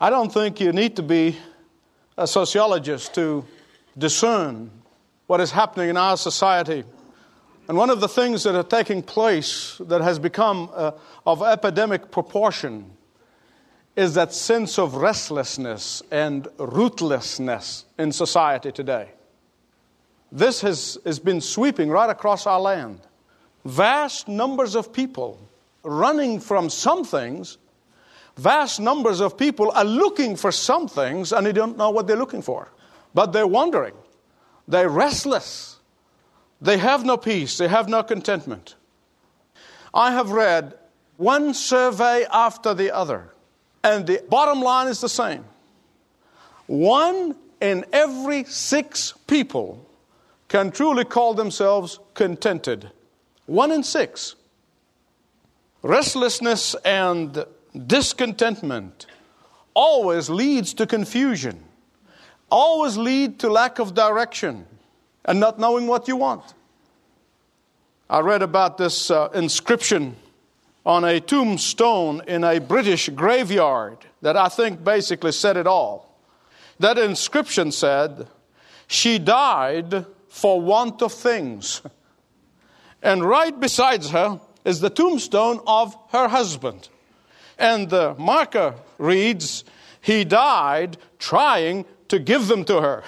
I don't think you need to be a sociologist to discern what is happening in our society. And one of the things that are taking place that has become of epidemic proportion is that sense of restlessness and rootlessness in society today. This has been sweeping right across our land. Vast numbers of people running from some things. Vast numbers of people are looking for some things and they don't know what they're looking for. But they're wandering. They're restless. They have no peace. They have no contentment. I have read one survey after the other. And the bottom line is the same. 1 in every 6 people can truly call themselves contented. 1 in 6. Restlessness and discontentment always leads to confusion. Always lead to lack of direction and not knowing what you want. I read about this inscription on a tombstone in a British graveyard that I think basically said it all. That inscription said, "She died for want of things." And right beside her is the tombstone of her husband. And the marker reads, "He died trying to give them to her."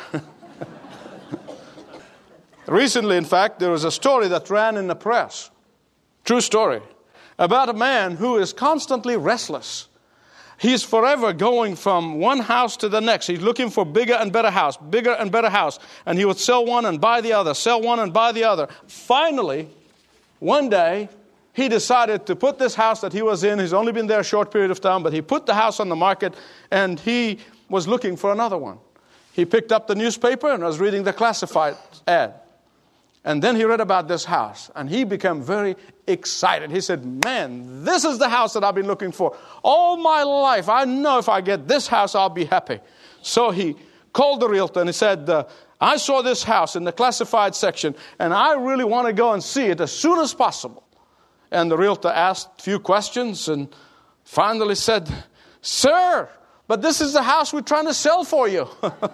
Recently, in fact, there was a story that ran in the press, true story, about a man who is constantly restless. He's forever going from one house to the next. He's looking for bigger and better house, bigger and better house. And he would sell one and buy the other, sell one and buy the other. Finally, one day, he decided to put this house that he was in. He's only been there a short period of time, but he put the house on the market and he was looking for another one. He picked up the newspaper and was reading the classified ad. And then he read about this house, and he became very excited. He said, "Man, this is the house that I've been looking for. All my life, I know if I get this house, I'll be happy." So he called the realtor, and he said, "I saw this house in the classified section, and I really want to go and see it as soon as possible." And the realtor asked a few questions, and finally said, "Sir, but this is the house we're trying to sell for you."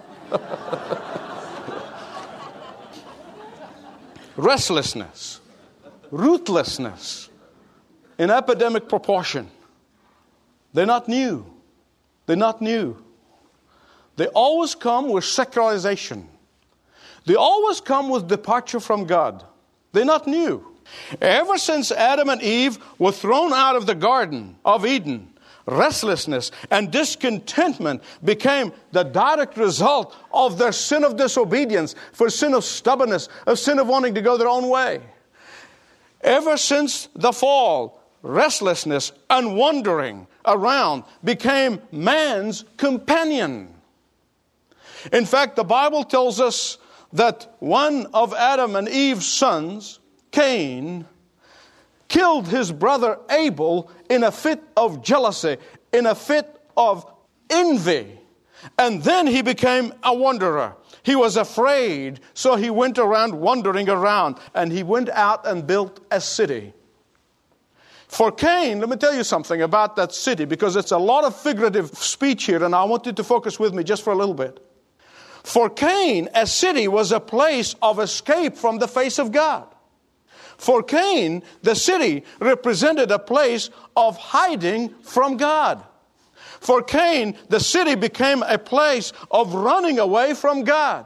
Restlessness, rootlessness in epidemic proportion. They're not new. They're not new. They always come with secularization. They always come with departure from God. They're not new. Ever since Adam and Eve were thrown out of the Garden of Eden, restlessness and discontentment became the direct result of their sin of disobedience, for sin of stubbornness, of sin of wanting to go their own way. Ever since the fall, restlessness and wandering around became man's companion. In fact, the Bible tells us that one of Adam and Eve's sons, Cain, killed his brother Abel in a fit of jealousy, in a fit of envy. And then he became a wanderer. He was afraid, so he went around wandering around, and he went out and built a city. For Cain, let me tell you something about that city, because it's a lot of figurative speech here, and I want you to focus with me just for a little bit. For Cain, a city was a place of escape from the face of God. For Cain, the city represented a place of hiding from God. For Cain, the city became a place of running away from God.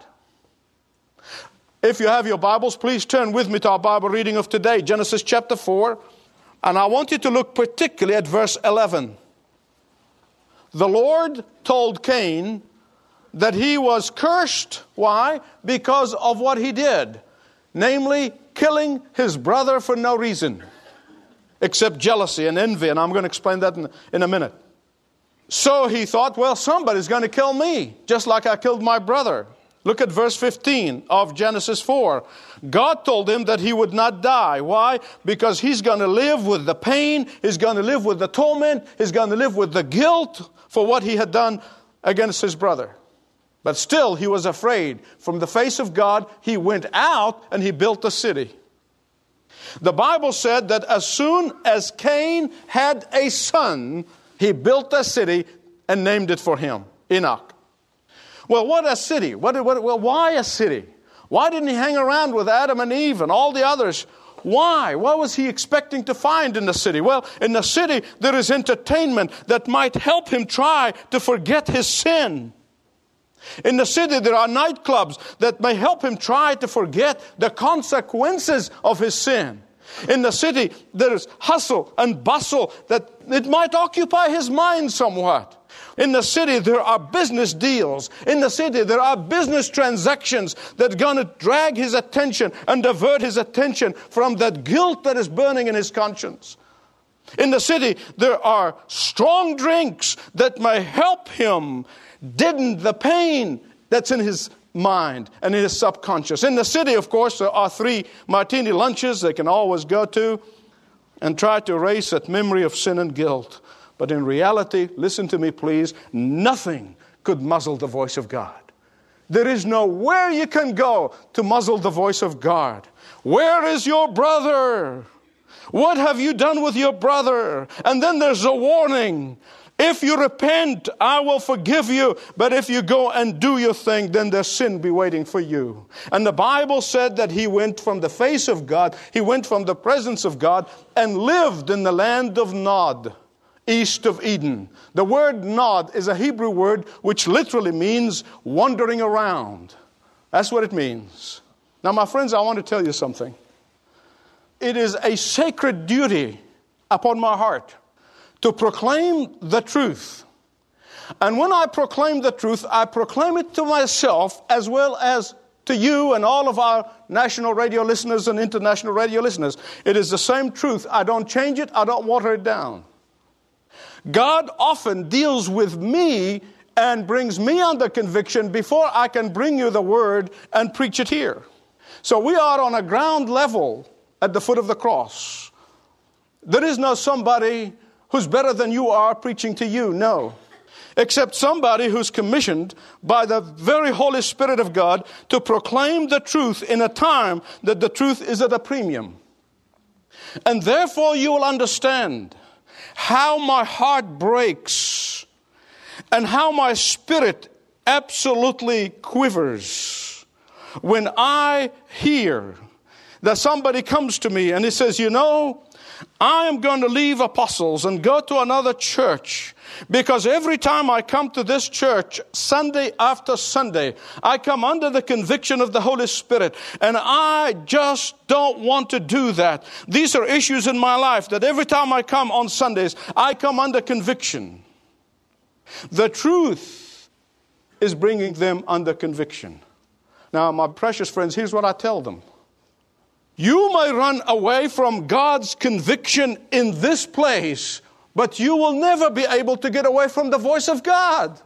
If you have your Bibles, please turn with me to our Bible reading of today, Genesis chapter 4. And I want you to look particularly at verse 11. The Lord told Cain that he was cursed. Why? Because of what he did. Namely, killing his brother for no reason except jealousy and envy. And I'm going to explain that in a minute. So he thought, well, somebody's going to kill me, just like I killed my brother. Look at verse 15 of Genesis 4. God told him that he would not die. Why? Because he's going to live with the pain. He's going to live with the torment. He's going to live with the guilt for what he had done against his brother. But still, he was afraid. From the face of God, he went out and he built a city. The Bible said that as soon as Cain had a son, he built a city and named it for him, Enoch. Well, what a city. Why a city? Why didn't he hang around with Adam and Eve and all the others? Why? What was he expecting to find in the city? Well, in the city, there is entertainment that might help him try to forget his sin. In the city, there are nightclubs that may help him try to forget the consequences of his sin. In the city, there is hustle and bustle that it might occupy his mind somewhat. In the city, there are business deals. In the city, there are business transactions that are going to drag his attention and divert his attention from that guilt that is burning in his conscience. In the city, there are strong drinks that may help him deaden the pain that's in his mind and in his subconscious. In the city, of course, there are 3 martini lunches they can always go to and try to erase that memory of sin and guilt. But in reality, listen to me please, nothing could muzzle the voice of God. There is nowhere you can go to muzzle the voice of God. Where is your brother? What have you done with your brother? And then there's a warning. If you repent, I will forgive you. But if you go and do your thing, then there's sin be waiting for you. And the Bible said that he went from the face of God, he went from the presence of God, and lived in the land of Nod, east of Eden. The word Nod is a Hebrew word which literally means wandering around. That's what it means. Now, my friends, I want to tell you something. It is a sacred duty upon my heart to proclaim the truth. And when I proclaim the truth, I proclaim it to myself as well as to you and all of our national radio listeners and international radio listeners. It is the same truth. I don't change it. I don't water it down. God often deals with me and brings me under conviction before I can bring you the word and preach it here. So we are on a ground level at the foot of the cross. There is no somebody who's better than you are preaching to you, no. Except somebody who's commissioned by the very Holy Spirit of God to proclaim the truth in a time that the truth is at a premium. And therefore you will understand how my heart breaks and how my spirit absolutely quivers when I hear that somebody comes to me and he says, you know, I am going to leave Apostles and go to another church because every time I come to this church, Sunday after Sunday, I come under the conviction of the Holy Spirit, and I just don't want to do that. These are issues in my life that every time I come on Sundays, I come under conviction. The truth is bringing them under conviction. Now, my precious friends, here's what I tell them. You may run away from God's conviction in this place, but you will never be able to get away from the voice of God.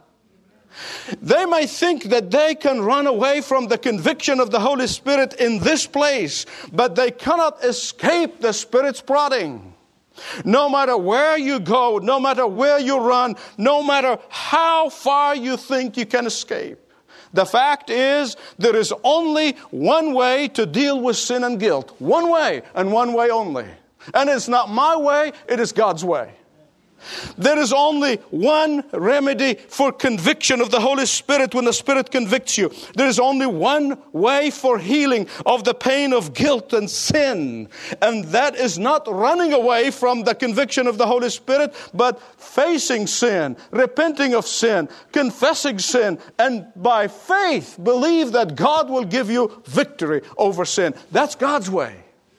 They may think that they can run away from the conviction of the Holy Spirit in this place, but they cannot escape the Spirit's prodding. No matter where you go, no matter where you run, no matter how far you think you can escape. The fact is, there is only one way to deal with sin and guilt. One way, and one way only. And it's not my way, it is God's way. There is only one remedy for conviction of the Holy Spirit when the Spirit convicts you. There is only one way for healing of the pain of guilt and sin. And that is not running away from the conviction of the Holy Spirit, but facing sin, repenting of sin, confessing sin, and by faith believe that God will give you victory over sin. That's God's way.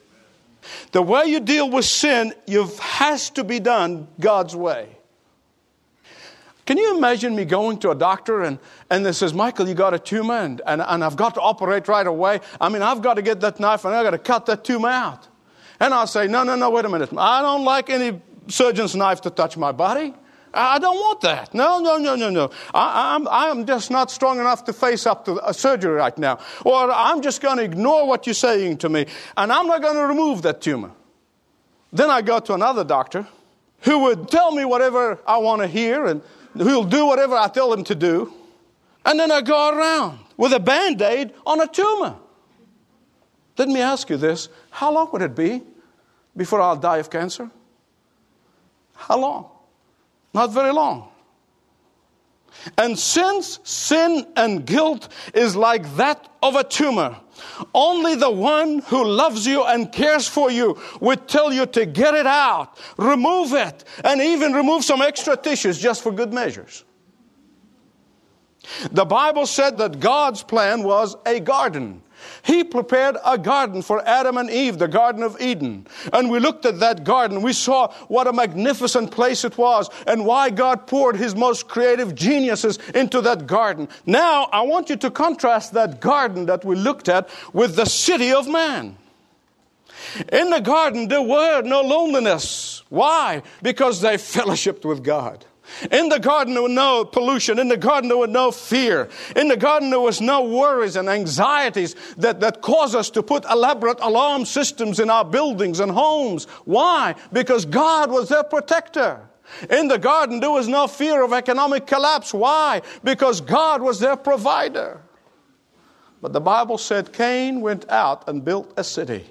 The way you deal with sin, it has to be done God's way. Can you imagine me going to a doctor and they says, Michael, you got a tumor and I've got to operate right away. I mean, I've got to get that knife and I've got to cut that tumor out. And I'll say, no, wait a minute. I don't like any surgeon's knife to touch my body. I don't want that. No. I'm just not strong enough to face up to a surgery right now. Or I'm just going to ignore what you're saying to me. And I'm not going to remove that tumor. Then I go to another doctor who would tell me whatever I want to hear and who'll do whatever I tell him to do. And then I go around with a Band-Aid on a tumor. Let me ask you this. How long would it be before I'll die of cancer? How long? Not very long. And since sin and guilt is like that of a tumor, only the one who loves you and cares for you would tell you to get it out, remove it, and even remove some extra tissues just for good measures. The Bible said that God's plan was a garden. He prepared a garden for Adam and Eve, the Garden of Eden. And we looked at that garden. We saw what a magnificent place it was and why God poured His most creative geniuses into that garden. Now, I want you to contrast that garden that we looked at with the city of man. In the garden, there were no loneliness. Why? Because they fellowshiped with God. In the garden, there was no pollution. In the garden, there was no fear. In the garden, there was no worries and anxieties that cause us to put elaborate alarm systems in our buildings and homes. Why? Because God was their protector. In the garden, there was no fear of economic collapse. Why? Because God was their provider. But the Bible said Cain went out and built a city.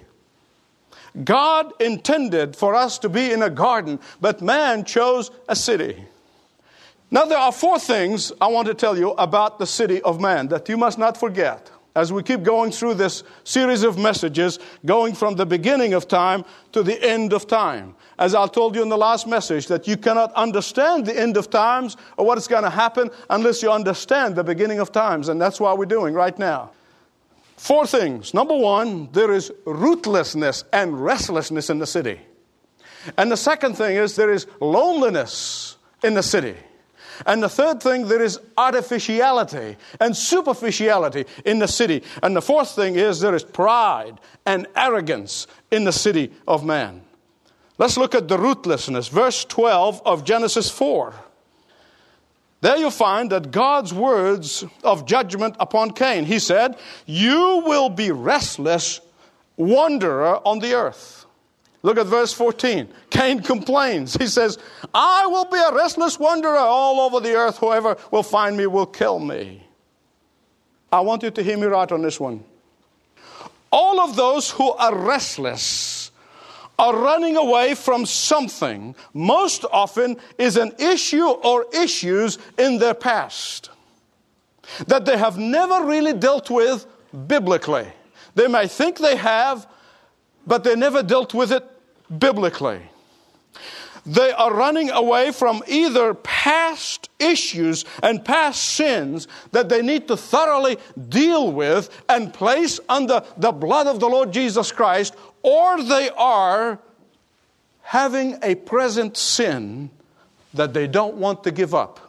God intended for us to be in a garden, but man chose a city. Now, there are 4 things I want to tell you about the city of man that you must not forget as we keep going through this series of messages, going from the beginning of time to the end of time. As I told you in the last message, that you cannot understand the end of times or what is going to happen unless you understand the beginning of times. And that's what we're doing right now. 4 things. Number 1, there is rootlessness and restlessness in the city. And the second thing is there is loneliness in the city. And the third thing, there is artificiality and superficiality in the city. And the fourth thing is there is pride and arrogance in the city of man. Let's look at the rootlessness. Verse 12 of Genesis 4. There you find that God's words of judgment upon Cain. He said, "You will be restless wanderer on the earth." Look at verse 14. Cain complains. He says, "I will be a restless wanderer all over the earth. Whoever will find me will kill me." I want you to hear me right on this one. All of those who are restless are running away from something. Most often is an issue or issues in their past that they have never really dealt with biblically. They may think they have, but they never dealt with it biblically. They are running away from either past issues and past sins that they need to thoroughly deal with and place under the blood of the Lord Jesus Christ, or they are having a present sin that they don't want to give up.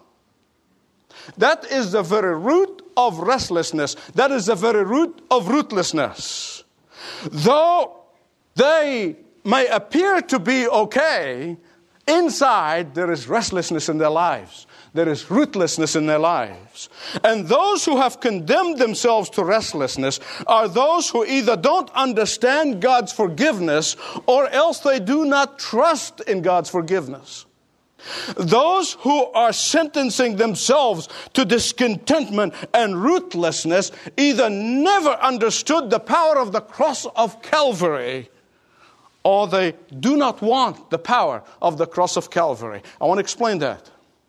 That is the very root of restlessness. That is the very root of rootlessness. Though they may appear to be okay, inside there is restlessness in their lives. There is rootlessness in their lives. And those who have condemned themselves to restlessness are those who either don't understand God's forgiveness or else they do not trust in God's forgiveness. Those who are sentencing themselves to discontentment and rootlessness either never understood the power of the cross of Calvary, or they do not want the power of the cross of Calvary. I want to explain that.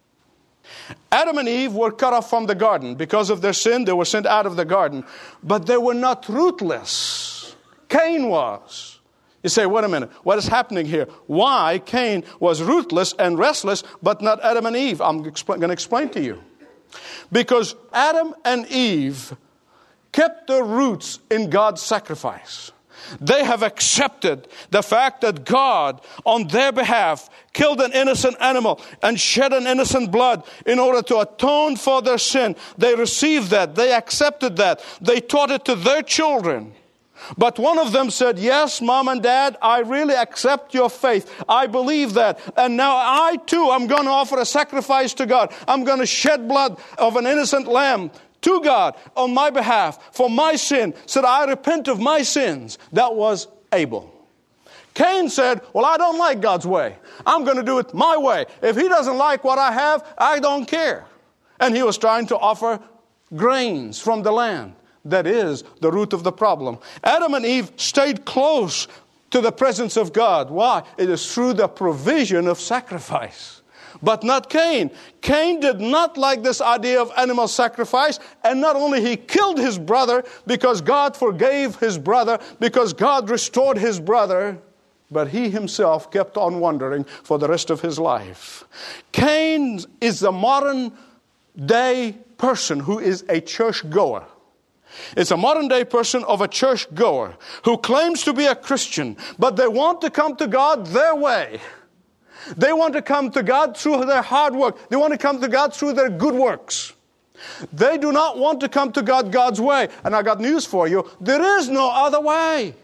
Adam and Eve were cut off from the garden. Because of their sin, they were sent out of the garden. But they were not rootless. Cain was. You say, wait a minute, what is happening here? Why Cain was rootless and restless, but not Adam and Eve? I'm going to explain to you. Because Adam and Eve kept their roots in God's sacrifice. They have accepted the fact that God, on their behalf, killed an innocent animal and shed an innocent blood in order to atone for their sin. They received that. They accepted that. They taught it to their children. But one of them said, yes, Mom and Dad, I really accept your faith. I believe that. And now I too am going to offer a sacrifice to God. I'm going to shed blood of an innocent lamb to God on my behalf for my sin, so that I repent of my sins. That was Abel. Cain said, well, I don't like God's way. I'm going to do it my way. If he doesn't like what I have, I don't care. And he was trying to offer grains from the land. That is the root of the problem. Adam and Eve stayed close to the presence of God. Why? It is through the provision of sacrifice. but not Cain. Cain did not like this idea of animal sacrifice, and not only he killed his brother because God forgave his brother, because God restored his brother, but he himself kept on wandering for the rest of his life. Cain is the modern day person who is a church goer. It's a modern day person of a church goer who claims to be a Christian, but they want to come to God their way. They want to come to God through their hard work. They want to come to God through their good works. They do not want to come to God God's way. And I got news for you. There is no other way.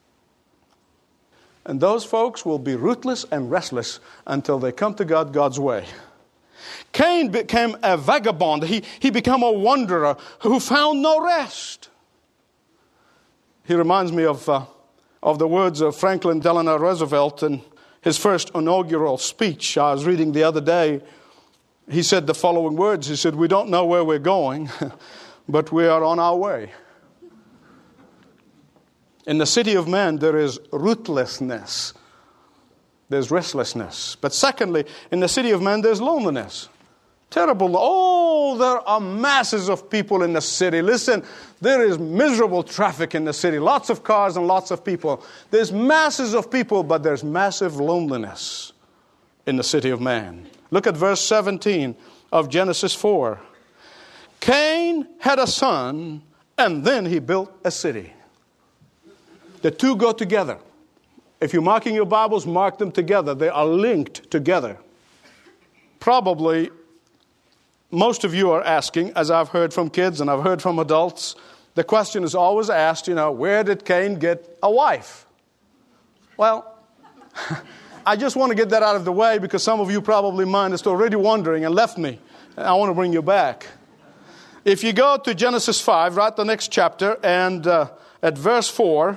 And those folks will be rootless and restless until they come to God God's way. Cain became a vagabond. He became a wanderer who found no rest. He reminds me of the words of Franklin Delano Roosevelt in his first inaugural speech. I was reading the other day. He said the following words. He said, "We don't know where we're going, but we are on our way." In the city of man, there is rootlessness. There's restlessness. But secondly, in the city of man, there's loneliness. Terrible. Oh, there are masses of people in the city. Listen, there is miserable traffic in the city. Lots of cars and lots of people. There's masses of people, but there's massive loneliness in the city of man. Look at verse 17 of Genesis 4. Cain had a son, and then he built a city. The two go together. If you're marking your Bibles, mark them together. They are linked together. Probably most of you are asking, as I've heard from kids and I've heard from adults, the question is always asked, where did Cain get a wife? Well, I just want to get that out of the way because some of you probably mind is already wondering and left me. And I want to bring you back. If you go to Genesis 5, right, the next chapter, and at verse 4,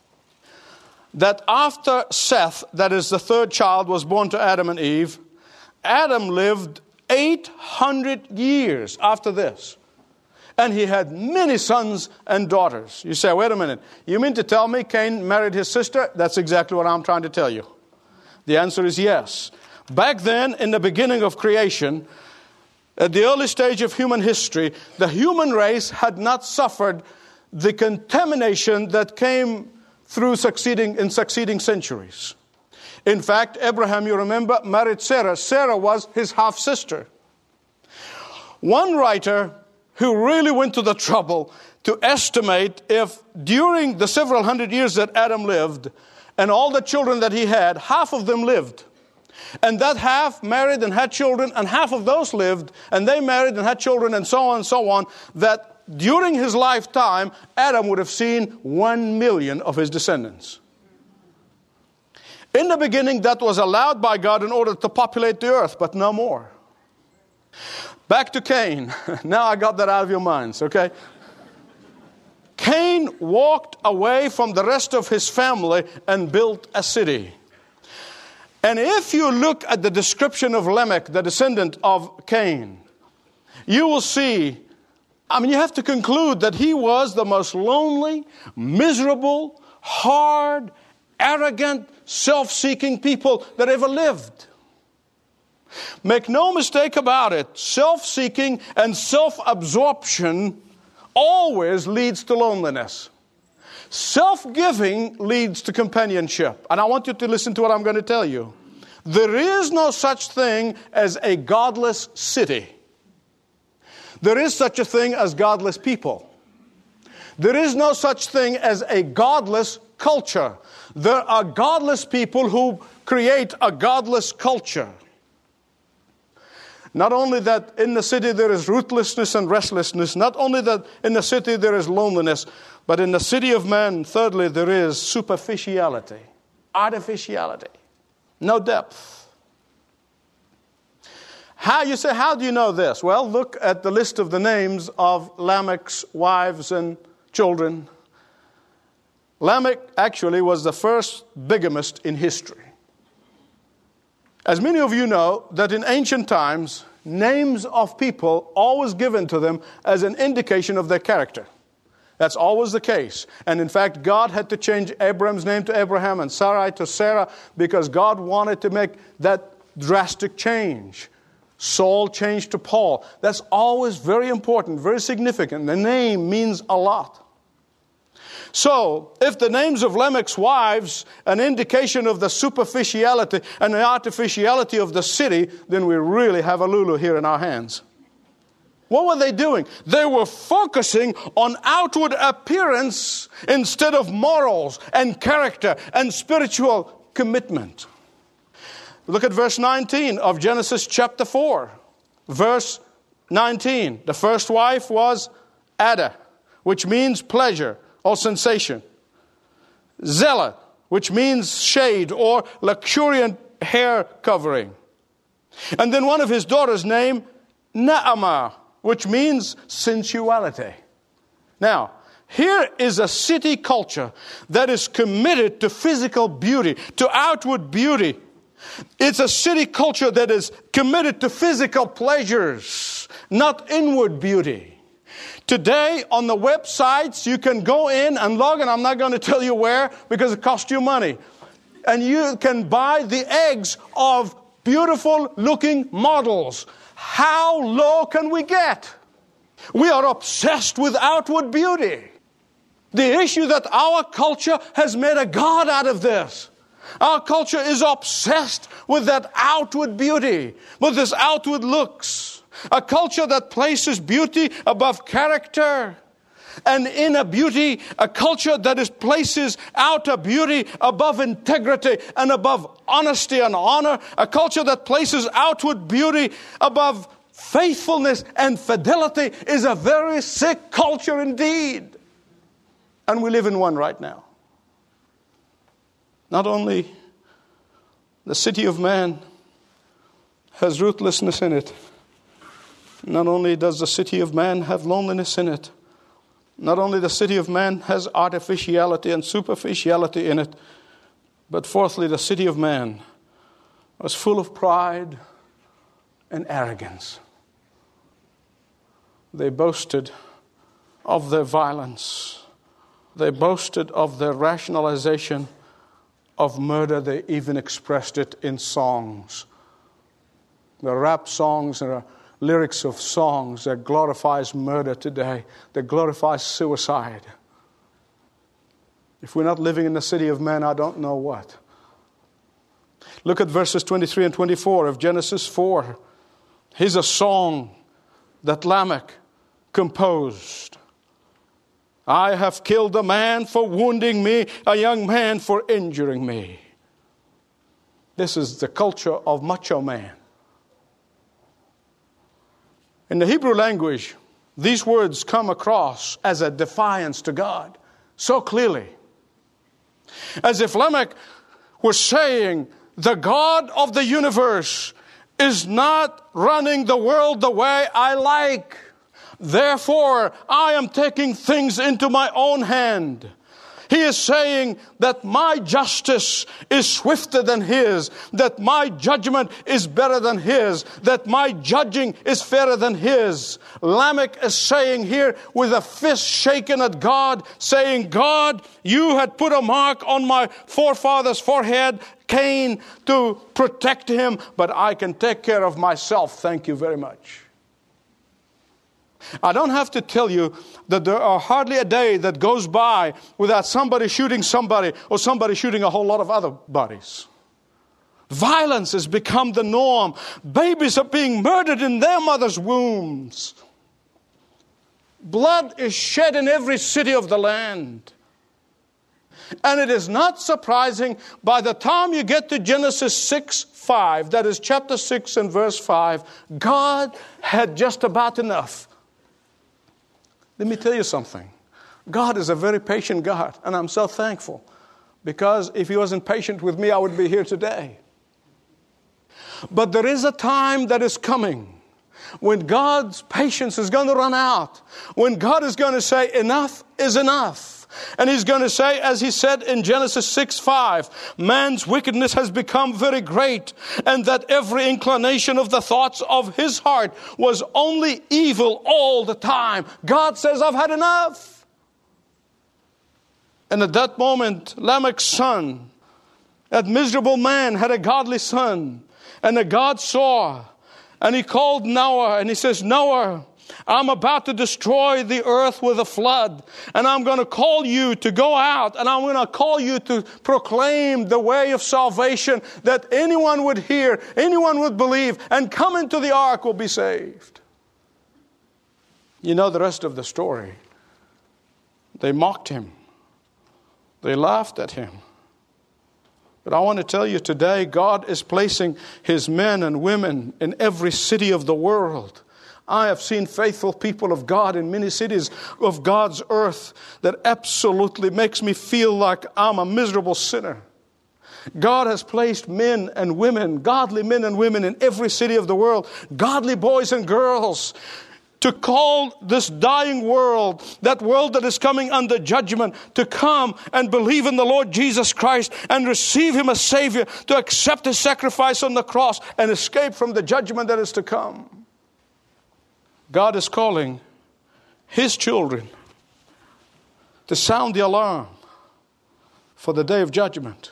that after Seth, that is the third child, was born to Adam and Eve, Adam lived 800 years after this. And he had many sons and daughters. You say, wait a minute. You mean to tell me Cain married his sister? That's exactly what I'm trying to tell you. The answer is yes. Back then, in the beginning of creation, at the early stage of human history, the human race had not suffered the contamination that came through succeeding centuries. In fact, Abraham, you remember, married Sarah. Sarah was his half-sister. One writer who really went to the trouble to estimate if during the several hundred years that Adam lived and all the children that he had, half of them lived. And that half married and had children, and half of those lived, and they married and had children, and so on, that during his lifetime, Adam would have seen 1 million of his descendants. In the beginning, that was allowed by God in order to populate the earth, but no more. Back to Cain. Now I got that out of your minds, okay? Cain walked away from the rest of his family and built a city. And if you look at the description of Lamech, the descendant of Cain, you will see, you have to conclude that he was the most lonely, miserable, hard, arrogant, self-seeking people that ever lived. Make no mistake about it, self-seeking and self-absorption always leads to loneliness. Self-giving leads to companionship. And I want you to listen to what I'm going to tell you. There is no such thing as a godless city. There is such a thing as godless people. There is no such thing as a godless culture. There are godless people who create a godless culture. Not only that in the city there is ruthlessness and restlessness, not only that in the city there is loneliness, but in the city of man, thirdly, there is superficiality, artificiality, no depth. How do you know this? Well, look at the list of the names of Lamech's wives and children. Lamech actually was the first bigamist in history. As many of you know, that in ancient times, names of people always given to them as an indication of their character. That's always the case. And in fact, God had to change Abram's name to Abraham and Sarai to Sarah because God wanted to make that drastic change. Saul changed to Paul. That's always very important, very significant. The name means a lot. So, if the names of Lamech's wives an indication of the superficiality and the artificiality of the city, then we really have a Lulu here in our hands. What were they doing? They were focusing on outward appearance instead of morals and character and spiritual commitment. Look at verse 19 of Genesis chapter 4. Verse 19. The first wife was Adah, which means pleasure or sensation. Zealot, which means shade or luxuriant hair covering. And then one of his daughters named Naamah, which means sensuality. Now, here is a city culture that is committed to physical beauty, to outward beauty. It's a city culture that is committed to physical pleasures, not inward beauty. Today, on the websites, you can go in and log in. I'm not going to tell you where because it costs you money. And you can buy the eggs of beautiful looking models. How low can we get? We are obsessed with outward beauty. The issue that our culture has made a god out of this. Our culture is obsessed with that outward beauty, with this outward looks. A culture that places beauty above character. And in a beauty, a culture that places outer beauty above integrity and above honesty and honor. A culture that places outward beauty above faithfulness and fidelity is a very sick culture indeed. And we live in one right now. Not only the city of man has ruthlessness in it. Not only does the city of man have loneliness in it. Not only the city of man has artificiality and superficiality in it. But fourthly, the city of man was full of pride and arrogance. They boasted of their violence. They boasted of their rationalization of murder. They even expressed it in songs. The rap songs and lyrics of songs that glorifies murder today, that glorifies suicide. If we're not living in the city of man, I don't know what. Look at verses 23 and 24 of Genesis 4. Here's a song that Lamech composed. I have killed a man for wounding me, a young man for injuring me. This is the culture of macho man. In the Hebrew language, these words come across as a defiance to God so clearly. As if Lamech was saying, the God of the universe is not running the world the way I like. Therefore, I am taking things into my own hand. He is saying that my justice is swifter than his, that my judgment is better than his, that my judging is fairer than his. Lamech is saying here with a fist shaken at God, saying, God, you had put a mark on my forefather's forehead, Cain, to protect him, but I can take care of myself. Thank you very much. I don't have to tell you that there are hardly a day that goes by without somebody shooting somebody or somebody shooting a whole lot of other bodies. Violence has become the norm. Babies are being murdered in their mothers' wombs. Blood is shed in every city of the land. And it is not surprising by the time you get to Genesis 6:5, that is chapter 6 and verse 5, God had just about enough. Let me tell you something. God is a very patient God, and I'm so thankful. Because if He wasn't patient with me, I would be here today. But there is a time that is coming when God's patience is going to run out. When God is going to say, enough is enough. And He's going to say, as He said in Genesis 6:5, man's wickedness has become very great, and that every inclination of the thoughts of his heart was only evil all the time. God says, I've had enough. And at that moment, Lamech's son, that miserable man, had a godly son. And the God saw, and he called Noah, and he says, Noah, I'm about to destroy the earth with a flood, and I'm going to call you to go out, and I'm going to call you to proclaim the way of salvation, that anyone would hear, anyone would believe, and come into the ark will be saved. You know the rest of the story. They mocked him. They laughed at him. But I want to tell you today, God is placing His men and women in every city of the world. I have seen faithful people of God in many cities of God's earth that absolutely makes me feel like I'm a miserable sinner. God has placed men and women, godly men and women in every city of the world, godly boys and girls, to call this dying world, that world that is coming under judgment, to come and believe in the Lord Jesus Christ and receive Him as Savior, to accept His sacrifice on the cross and escape from the judgment that is to come. God is calling His children to sound the alarm for the day of judgment.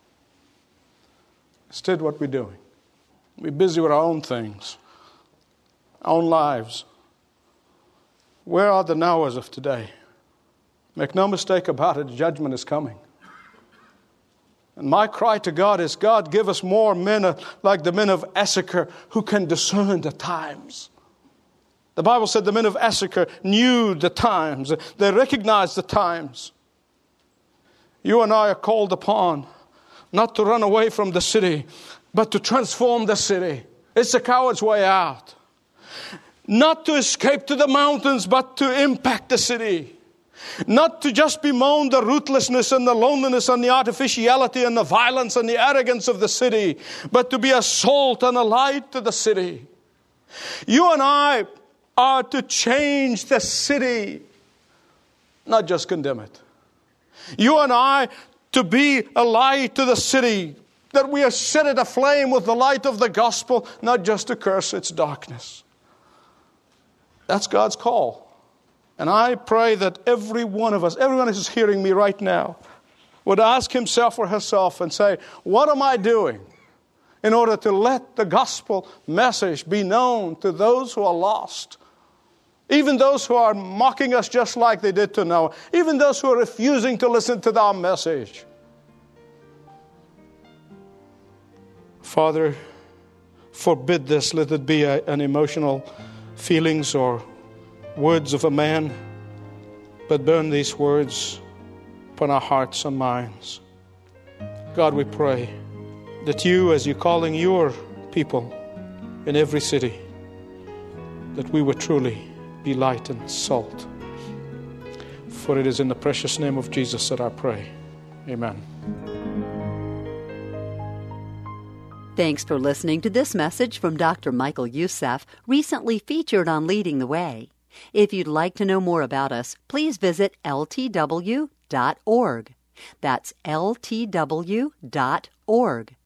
Instead, what we're doing, we're busy with our own things, our own lives. Where are the Noahs of today? Make no mistake about it, judgment is coming. And my cry to God is, God, give us more men like the men of Issachar who can discern the times. The Bible said the men of Issachar knew the times. They recognized the times. You and I are called upon not to run away from the city, but to transform the city. It's a coward's way out. Not to escape to the mountains, but to impact the city. Not to just bemoan the ruthlessness and the loneliness and the artificiality and the violence and the arrogance of the city, but to be a salt and a light to the city. You and I are to change the city, not just condemn it. You and I to be a light to the city, that we are set it aflame with the light of the gospel, not just to curse its darkness. That's God's call. And I pray that every one of us, everyone who's hearing me right now, would ask himself or herself and say, what am I doing in order to let the gospel message be known to those who are lost? Even those who are mocking us just like they did to Noah. Even those who are refusing to listen to our message. Father, forbid this. Let it be an emotional feelings or words of a man, but burn these words upon our hearts and minds. God, we pray that you, as you're calling your people in every city, that we would truly be light and salt. For it is in the precious name of Jesus that I pray. Amen. Thanks for listening to this message from Dr. Michael Youssef, recently featured on Leading the Way. If you'd like to know more about us, please visit ltw.org. That's ltw.org.